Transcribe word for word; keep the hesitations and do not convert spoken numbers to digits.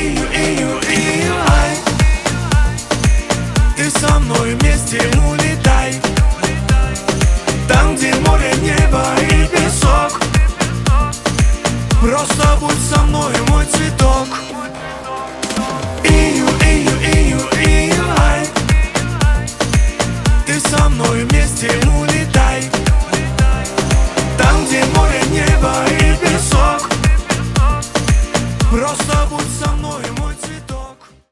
ию, ию, ию, ай. Ты со мной вместе улетай. Там, где море, небо и песок. Просто будь со мной, мой цветок. Ию, ию, ию, ию, ай. Ты со мной вместе